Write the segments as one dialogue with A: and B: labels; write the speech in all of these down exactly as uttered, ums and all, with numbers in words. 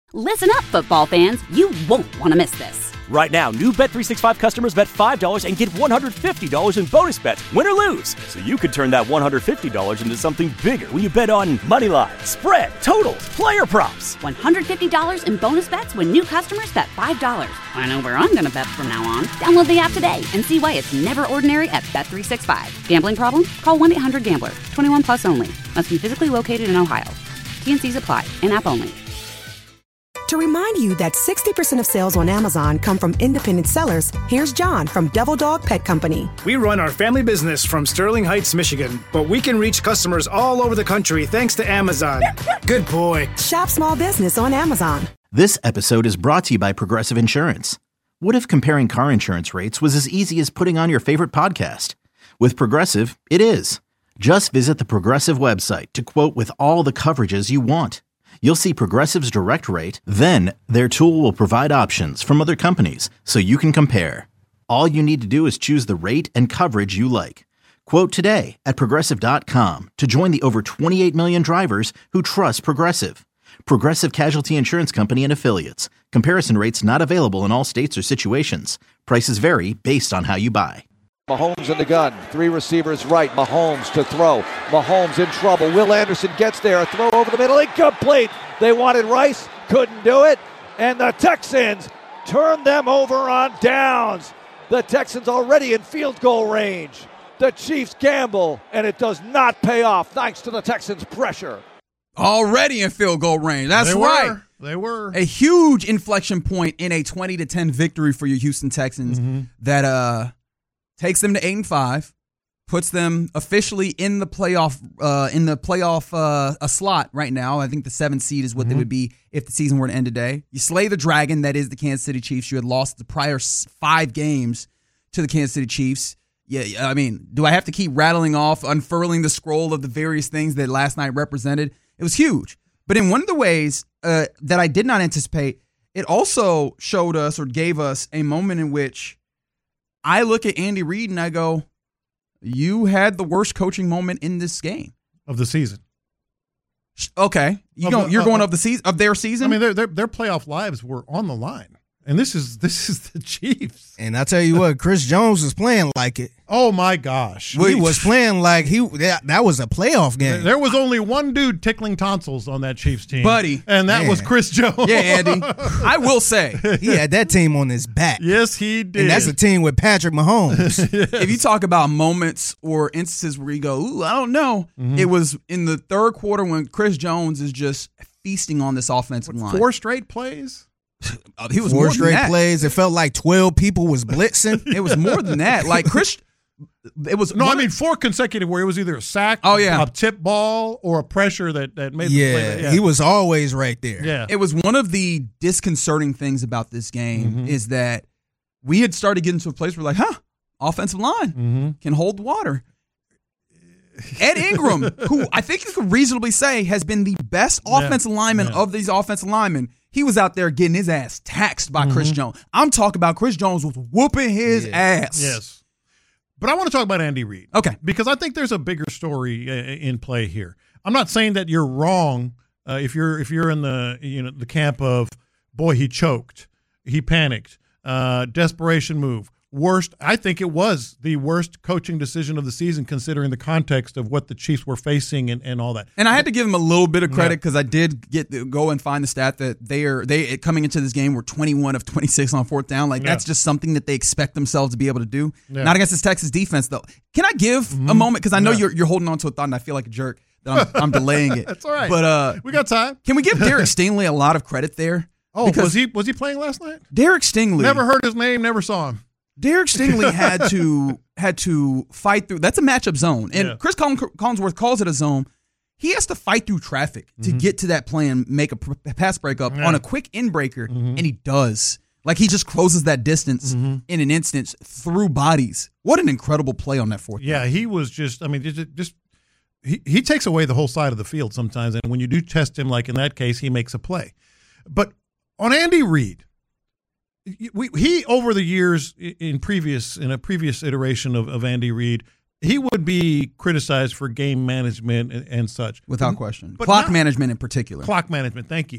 A: Listen up, football fans. You won't want to miss this.
B: Right now, new Bet three sixty-five customers bet five dollars and get one hundred fifty dollars in bonus bets, win or lose. So you could turn that one hundred fifty dollars into something bigger when you bet on money line, spread, totals, player props.
A: one hundred fifty dollars in bonus bets when new customers bet five dollars. I know where I'm going to bet from now on. Download the app today and see why it's never ordinary at Bet three sixty-five. Gambling problem? Call one eight hundred gambler. twenty-one plus only. Must be physically located in Ohio. T N Cs apply. In-app only.
C: To remind you that sixty percent of sales on Amazon come from independent sellers, here's John from Devil Dog Pet Company.
D: We run our family business from Sterling Heights, Michigan, but we can reach customers all over the country thanks to Amazon. Good boy.
C: Shop small business on Amazon.
E: This episode is brought to you by Progressive Insurance. What if comparing car insurance rates was as easy as putting on your favorite podcast? With Progressive, it is. Just visit the Progressive website to quote with all the coverages you want. You'll see Progressive's direct rate, then their tool will provide options from other companies so you can compare. All you need to do is choose the rate and coverage you like. Quote today at Progressive dot com to join the over twenty-eight million drivers who trust Progressive. Progressive Casualty Insurance Company and Affiliates. Comparison rates not available in all states or situations. Prices vary based on how you buy.
F: Mahomes in the gun, three receivers right, Mahomes to throw, Mahomes in trouble, Will Anderson gets there, a throw over the middle, incomplete, they wanted Rice, couldn't do it, and the Texans turn them over on downs. The Texans already in field goal range. The Chiefs gamble, and it does not pay off thanks to the Texans' pressure.
G: Already in field goal range, that's
H: they
G: right.
H: Were. They were.
G: A huge inflection point in a twenty to ten victory for your Houston Texans mm-hmm. that, uh, takes them to eight and five, puts them officially in the playoff uh, in the playoff uh, a slot right now. I think the seventh seed is what mm-hmm. they would be if the season were to end today. You slay the dragon that is the Kansas City Chiefs. You had lost the prior five games to the Kansas City Chiefs. Yeah, I mean, do I have to keep rattling off, unfurling the scroll of the various things that last night represented? It was huge. But in one of the ways uh, that I did not anticipate, it also showed us or gave us a moment in which I look at Andy Reid and I go, you had the worst coaching moment in this game.
H: Of the season.
G: Okay. You
H: of
G: go,
H: the,
G: you're
H: uh,
G: going of the season of their season?
H: I mean, their, their their playoff lives were on the line. And this is this is the Chiefs.
I: And I tell you what, Chris Jones was playing like it.
H: Oh my gosh.
I: He was playing like he that, that was a playoff game.
H: There was only one dude tickling tonsils on that Chiefs team.
G: Buddy.
H: And that
I: Man.
H: was Chris Jones.
G: Yeah, Andy. I will say.
I: He had that team on his back.
H: Yes, he did.
I: And that's a team with Patrick Mahomes.
H: Yes.
G: If you talk about moments or instances where you go, ooh, I don't know. Mm-hmm. It was in the third quarter when Chris Jones is just feasting on this offensive
H: what,
G: line.
H: Four straight plays?
G: He was
I: Four
G: more
I: straight
G: than that.
I: plays. It felt like twelve people was blitzing.
G: It was more than that. Like Chris, it was
H: no. I mean four consecutive where it was either a sack,
G: oh yeah,
H: a tip ball, or a pressure that that made.
I: Yeah,
H: the play. yeah.
I: He was always right there.
H: Yeah,
G: it was one of the disconcerting things about this game mm-hmm. is that we had started getting to a place where we're like, huh, offensive line
H: mm-hmm.
G: can hold water. Ed Ingram, who I think you could reasonably say has been the best
H: yeah.
G: offensive lineman
H: yeah.
G: of these offensive linemen, he was out there getting his ass taxed by mm-hmm. Chris Jones. I'm talking about Chris Jones was whooping his
H: yeah.
G: ass.
H: Yes. But I want to talk about Andy Reid.
G: Okay.
H: Because I think there's a bigger story uh, in play here. I'm not saying that you're wrong uh, if you're if you're in the you know the camp of, boy, he choked, he panicked, uh, desperation move. Worst, I think it was the worst coaching decision of the season considering the context of what the Chiefs were facing and, and all that.
G: And I had to give him a little bit of credit because yeah. I did get to go and find the stat that they are they coming into this game were twenty-one of twenty-six on fourth down. Like yeah. that's just something that they expect themselves to be able to do. Yeah. Not against this Texas defense though. Can I give mm-hmm. a moment because I know yeah. you're you're holding on to a thought and I feel like a jerk that I'm, I'm delaying it.
H: That's all right.
G: But uh,
H: we got time.
G: Can we give Derek Stingley a lot of credit there?
H: Oh, because was he was he playing last night?
G: Derek Stingley.
H: Never heard his name. Never saw him.
G: Derek Stingley had to had to fight through. That's a matchup zone, and yeah. Chris Collinsworth calls it a zone. He has to fight through traffic to mm-hmm. get to that play and make a pass breakup yeah. on a quick in breaker, mm-hmm. and he does. Like he just closes that distance mm-hmm. in an instance through bodies. What an incredible play on that fourth.
H: Yeah, down. He was just. I mean, just, just he he takes away the whole side of the field sometimes, and when you do test him, like in that case, he makes a play. But on Andy Reid. We, he over the years in previous in a previous iteration of, of Andy Reid, he would be criticized for game management and, and such,
G: without question. But clock now, management in particular.
H: Clock management, thank you.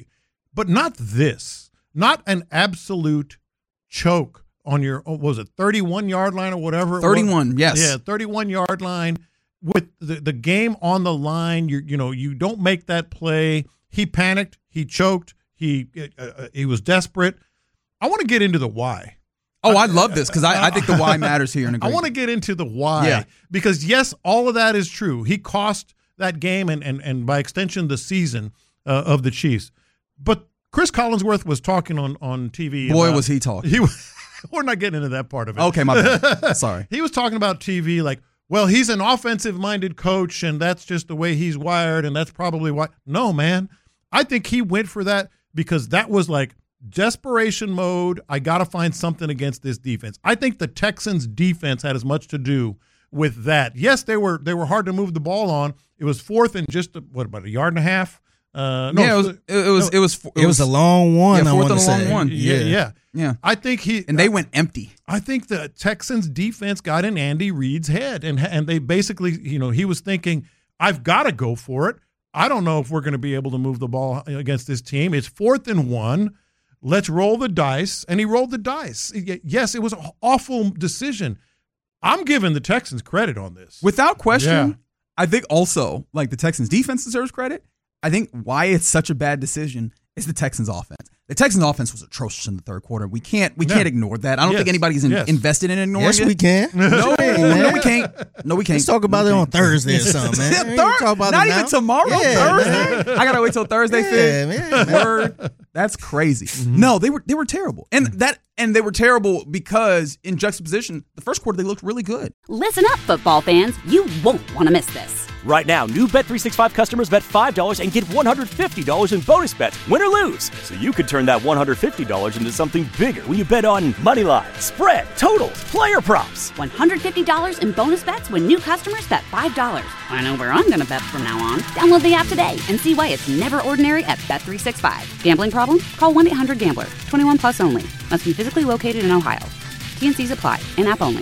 H: but not this. Not an absolute choke on your, what was it, thirty-one-yard line or whatever?
G: thirty-one, yes.
H: Yeah, thirty-one-yard line with the, the game on the line. You you know, you don't make that play. He panicked. He choked. He uh, he was desperate. I want to get into the why.
G: Oh, I love this because I, I think the why matters here. In a
H: I want to get into the why
G: yeah.
H: because, yes, all of that is true. He cost that game and, and, and by extension, the season uh, of the Chiefs. But Chris Collinsworth was talking on, on T V.
G: Boy,
H: about,
G: was he talking.
H: He was, we're not getting into that part of it.
G: Okay, my bad. Sorry.
H: He was talking about T V like, well, he's an offensive-minded coach, and that's just the way he's wired, and that's probably why. No, man. I think he went for that because that was like desperation mode. I got to find something against this defense. I think the Texans' defense had as much to do with that. Yes, they were they were hard to move the ball on. It was fourth and just, what, about a yard and a half? Uh, no,
G: yeah, it was. It was. It was. It was,
I: it was a long one.
G: Yeah,
I: I
G: fourth
I: want
G: and
I: to
G: a long
I: say.
G: one.
H: Yeah,
I: Yeah.
H: yeah,
G: yeah.
H: I think he
G: and they went empty.
H: I think the Texans' defense got in Andy Reid's head, and and they basically, you know, he was thinking, I've got to go for it. I don't know if we're going to be able to move the ball against this team. It's fourth and one. Let's roll the dice. And he rolled the dice. Yes, it was an awful decision. I'm giving the Texans credit on this.
G: Without question,
H: Yeah.
G: I think also, like the Texans defense deserves credit. I think why it's such a bad decision is the Texans offense. The Texans offense was atrocious in the third quarter. We can't we
H: Yeah.
G: can't ignore that. I don't
H: Yes.
G: think anybody's in,
H: Yes.
G: invested in ignoring
I: Yes,
G: it.
I: we can.
G: No,
I: Hey,
G: no,
I: man.
G: we can't. No, we can't.
I: Let's talk about
G: No,
I: it
G: we
I: on
G: can't.
I: Thursday or something, man. We ain't
G: Thur-
I: talk about
G: Not
I: it
G: even
I: now.
G: tomorrow.
I: Yeah,
G: Thursday. I gotta wait till Thursday.
I: Yeah,
G: Fifth.
I: man, man.
G: Word. That's crazy.
H: Mm-hmm.
G: No, they were they were terrible, and that and they were terrible because in juxtaposition, the first quarter they looked really good.
A: Listen up, football fans. You won't want to miss this.
B: Right now, new Bet three sixty-five customers bet five dollars and get one hundred fifty dollars in bonus bets, win or lose. So you could turn that one hundred fifty dollars into something bigger when you bet on money line, spread, totals, player props.
A: one hundred fifty dollars in bonus bets when new customers bet five dollars. I know where I'm going to bet from now on. Download the app today and see why it's never ordinary at Bet three sixty-five. Gambling problem? Call one eight hundred gambler. twenty-one plus only. Must be physically located in Ohio. T N Cs apply. In-app only.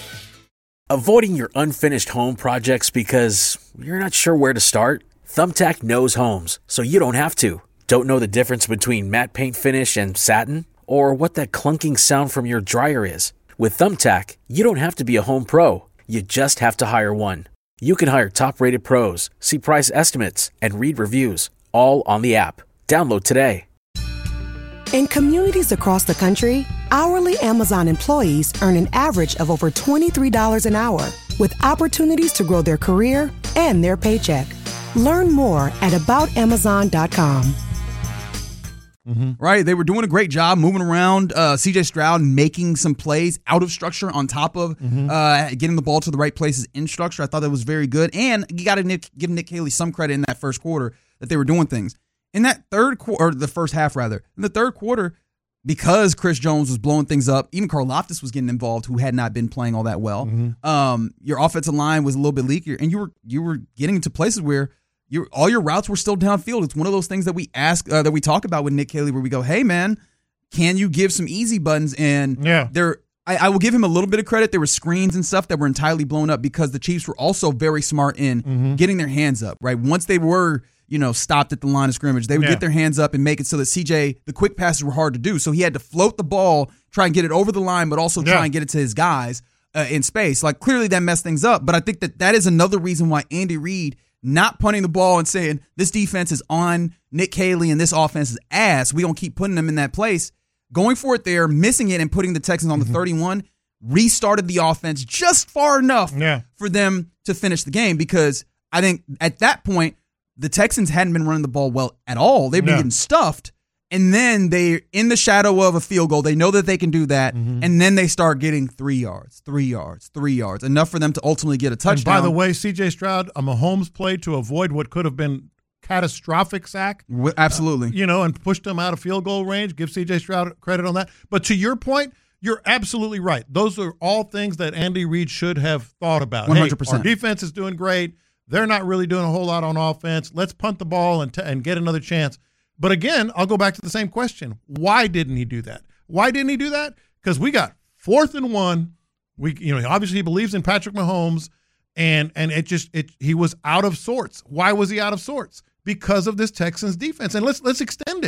J: Avoiding your unfinished home projects because you're not sure where to start? Thumbtack knows homes, so you don't have to. Don't know the difference between matte paint finish and satin? Or what that clunking sound from your dryer is? With Thumbtack, you don't have to be a home pro. You just have to hire one. You can hire top-rated pros, see price estimates, and read reviews, all on the app. Download today.
C: In communities across the country, hourly Amazon employees earn an average of over twenty-three dollars an hour, with opportunities to grow their career and their paycheck. Learn more at about amazon dot com.
G: Mm-hmm. Right, they were doing a great job moving around. Uh, C J Stroud making some plays out of structure on top of mm-hmm. uh, getting the ball to the right places in structure. I thought that was very good, and you got to give Nick Haley some credit in that first quarter that they were doing things. In that third quarter, or the first half rather, in the third quarter, because Chris Jones was blowing things up, even Karlaftis was getting involved, who had not been playing all that well. Mm-hmm. Um, your offensive line was a little bit leakier, and you were you were getting into places where you all your routes were still downfield. It's one of those things that we ask uh, that we talk about with Nick Haley, where we go, "Hey, man, can you give some easy buttons?" And
H: yeah,
G: there. I, I will give him a little bit of credit. There were screens and stuff that were entirely blown up because the Chiefs were also very smart in mm-hmm. getting their hands up. Right, once they were. you know, stopped at the line of scrimmage. They would yeah. get their hands up and make it so that C J, the quick passes were hard to do. So he had to float the ball, try and get it over the line, but also try yeah. and get it to his guys uh, in space. Like, clearly that messed things up. But I think that that is another reason why Andy Reid not punting the ball and saying, this defense is on Nick Haley and this offense is ass. We don't keep putting them in that place. Going for it there, missing it and putting the Texans on mm-hmm. the thirty-one, restarted the offense just far enough
H: yeah.
G: for them to finish the game, because I think at that point, the Texans hadn't been running the ball well at all. They've been no. getting stuffed. And then they're in the shadow of a field goal. They know that they can do that. Mm-hmm. And then they start getting three yards, three yards, three yards, enough for them to ultimately get a touchdown.
H: And by the way, C J Stroud, a Mahomes play to avoid what could have been catastrophic sack.
G: Absolutely.
H: Uh, you know, and pushed them out of field goal range. Give C J Stroud credit on that. But to your point, you're absolutely right. Those are all things that Andy Reid should have thought about.
G: one hundred percent.
H: Hey, our defense is doing great. They're not really doing a whole lot on offense. Let's punt the ball and, t- and get another chance. But again, I'll go back to the same question. Why didn't he do that? Why didn't he do that? Because we got fourth and one. We, you know, obviously he believes in Patrick Mahomes, and and it just it he was out of sorts. Why was he out of sorts? Because of this Texans defense. And let's let's extend it.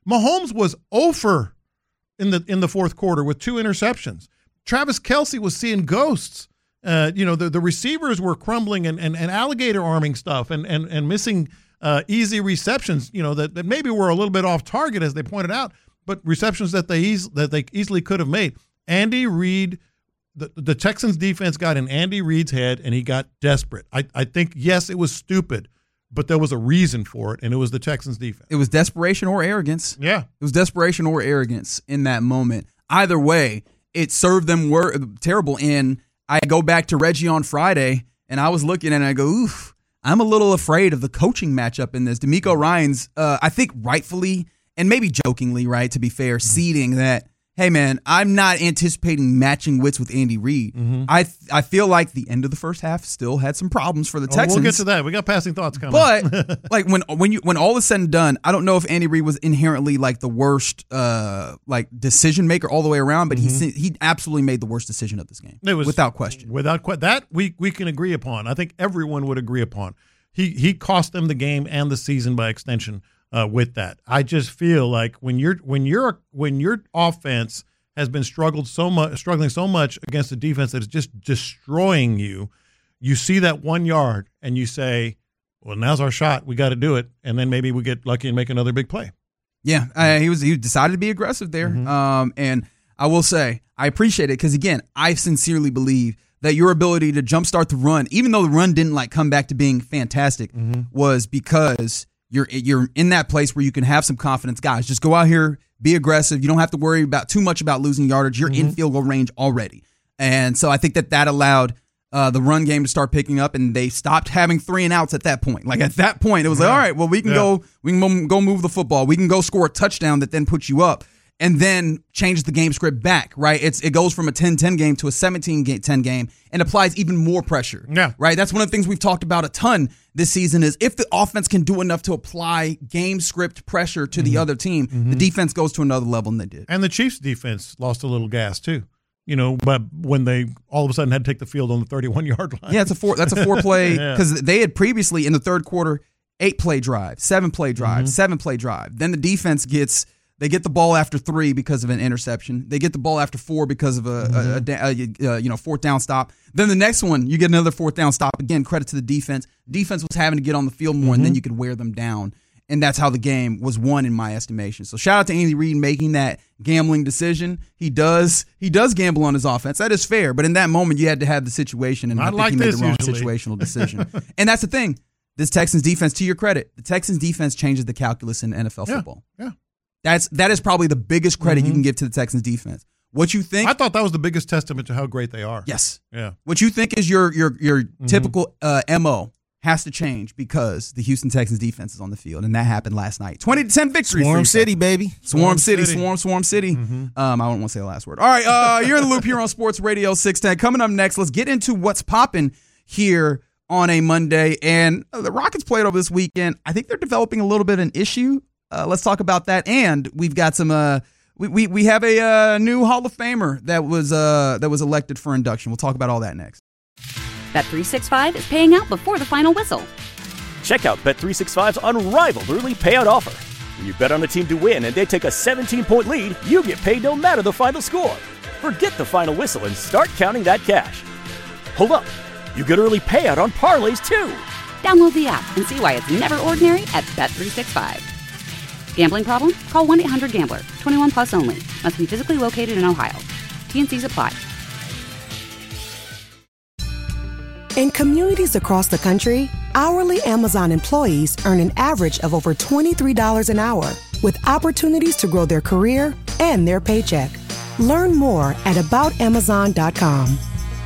H: Mahomes was over in the in the fourth quarter with two interceptions. Travis Kelce was seeing ghosts. Uh, you know, the, the receivers were crumbling and, and, and alligator arming stuff and and and missing uh, easy receptions. You know that, that maybe were a little bit off target, as they pointed out, but receptions that they eas- that they easily could have made. Andy Reid, the the Texans defense got in Andy Reid's head, and he got desperate. I I think yes, it was stupid, but there was a reason for it, and it was the Texans defense.
G: It was desperation or arrogance.
H: Yeah.
G: It was desperation or arrogance in that moment. Either way, it served them wor- terrible. And I go back to Reggie on Friday, and I was looking and I go, oof, I'm a little afraid of the coaching matchup in this. DeMeco Ryans, uh, I think rightfully and maybe jokingly, right, to be fair, mm-hmm. seeding that, hey, man, I'm not anticipating matching wits with Andy Reid. Mm-hmm. I th- I feel like the end of the first half still had some problems for the
H: oh,
G: Texans.
H: We'll get to that. We got passing thoughts coming.
G: But like when when you when all is said and done, I don't know if Andy Reid was inherently like the worst uh, like decision maker all the way around, but mm-hmm. he he absolutely made the worst decision of this game. It was without question.
H: Without question, that we we can agree upon. I think everyone would agree upon. He he cost them the game and the season by extension. Uh, with that, I just feel like when you're when you're when your offense has been struggled so much, struggling so much against a defense that is just destroying you, you see that one yard and you say, "Well, now's our shot. We got to do it," and then maybe we get lucky and make another big play.
G: Yeah, uh, he was he decided to be aggressive there, mm-hmm. um, and I will say I appreciate it because again, I sincerely believe that your ability to jumpstart the run, even though the run didn't like come back to being fantastic, mm-hmm. was because You're you're in that place where you can have some confidence. Guys, just go out here, be aggressive. You don't have to worry about too much about losing yardage. You're mm-hmm. in field goal range already. And so I think that that allowed uh, the run game to start picking up, and they stopped having three and outs at that point. Like at that point, it was yeah. like, all right, well, we can yeah. go we can go move the football. We can go score a touchdown that then puts you up. And then change the game script back, right? It's It goes from a ten ten game to a seventeen ten game and applies even more pressure,
H: yeah.
G: right? That's one of the things we've talked about a ton this season is if the offense can do enough to apply game script pressure to mm-hmm. the other team, mm-hmm. the defense goes to another level, and they did.
H: And the Chiefs' defense lost a little gas, too. You know, but when they all of a sudden had to take the field on the thirty-one-yard line.
G: Yeah, it's a four, that's a four-play because yeah. they had previously in the third quarter eight-play drive, seven-play drive, mm-hmm. seven-play drive. Then the defense gets – They get the ball after three because of an interception. They get the ball after four because of a, mm-hmm. a, a, a, a you know fourth down stop. Then the next one, you get another fourth down stop. Again, credit to the defense. Defense was having to get on the field more, mm-hmm. and then you could wear them down. And that's how the game was won in my estimation. So shout out to Andy Reid making that gambling decision. He does he does gamble on his offense. That is fair. But in that moment, you had to have the situation, and I, I think
H: like
G: he made the wrong
H: usually.
G: situational decision. And that's the thing. This Texans defense, to your credit, the Texans defense changes the calculus in N F L
H: yeah.
G: football.
H: Yeah.
G: That's that is probably the biggest credit mm-hmm. you can give to the Texans defense. What you think?
H: I thought that was the biggest testament to how great they are.
G: Yes.
H: Yeah.
G: What you think is your your your mm-hmm. typical uh, M O has to change because the Houston Texans defense is on the field, and that happened last night. twenty to ten victory.
I: Swarm City, baby.
G: Swarm, Swarm City, City, Swarm, Swarm City. Mm-hmm. Um, I don't want to say the last word. All right, uh, you're in the loop here on Sports Radio six ten. Coming up next, let's get into what's popping here on a Monday. And uh, the Rockets played over this weekend. I think they're developing a little bit of an issue. Uh, let's talk about that, and we've got some. Uh, we, we we have a uh, new Hall of Famer that was uh, that was elected for induction. We'll talk about all that next.
A: Bet three sixty-five is paying out before the final whistle.
B: Check out Bet three sixty-five's unrivaled early payout offer. When you bet on a team to win and they take a seventeen-point lead, you get paid no matter the final score. Forget the final whistle and start counting that cash. Hold up, you get early payout on parlays too.
A: Download the app and see why it's never ordinary at Bet three sixty-five. Gambling problem? Call one eight hundred gambler. twenty-one plus only. Must be physically located in Ohio. T N Cs apply.
C: In communities across the country, hourly Amazon employees earn an average of over twenty-three dollars an hour, with opportunities to grow their career and their paycheck. Learn more at about amazon dot com.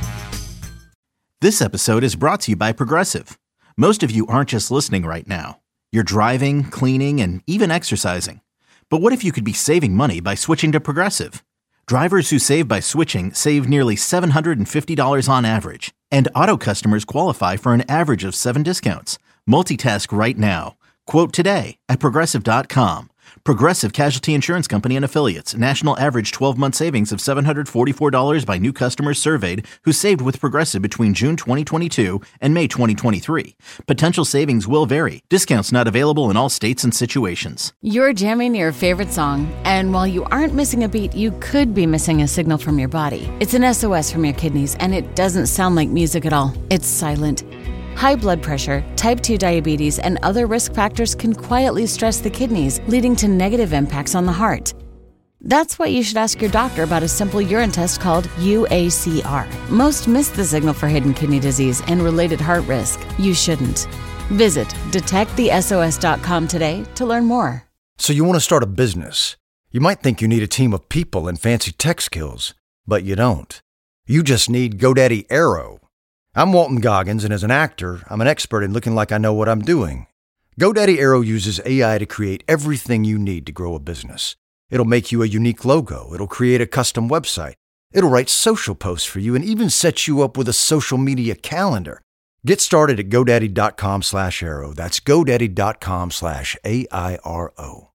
E: This episode is brought to you by Progressive. Most of you aren't just listening right now. You're driving, cleaning, and even exercising. But what if you could be saving money by switching to Progressive? Drivers who save by switching save nearly seven hundred fifty dollars on average. And auto customers qualify for an average of seven discounts. Multitask right now. Quote today at Progressive dot com. Progressive Casualty Insurance Company and Affiliates. National average twelve-month savings of seven hundred forty-four dollars by new customers surveyed who saved with Progressive between June twenty twenty-two and May twenty twenty-three. Potential savings will vary. Discounts not available in all states and situations.
K: You're jamming your favorite song, and while you aren't missing a beat, you could be missing a signal from your body. It's an S O S from your kidneys, and it doesn't sound like music at all. It's silent. High blood pressure, type two diabetes, and other risk factors can quietly stress the kidneys, leading to negative impacts on the heart. That's why you should ask your doctor about a simple urine test called U A C R. Most miss the signal for hidden kidney disease and related heart risk. You shouldn't. Visit detect the S O S dot com today to learn more.
L: So you want to start a business. You might think you need a team of people and fancy tech skills, but you don't. You just need GoDaddy Aero. I'm Walton Goggins, and as an actor, I'm an expert in looking like I know what I'm doing. GoDaddy Aero uses A I to create everything you need to grow a business. It'll make you a unique logo. It'll create a custom website. It'll write social posts for you and even set you up with a social media calendar. Get started at GoDaddy.com slash Aero. That's GoDaddy.com slash A I R O.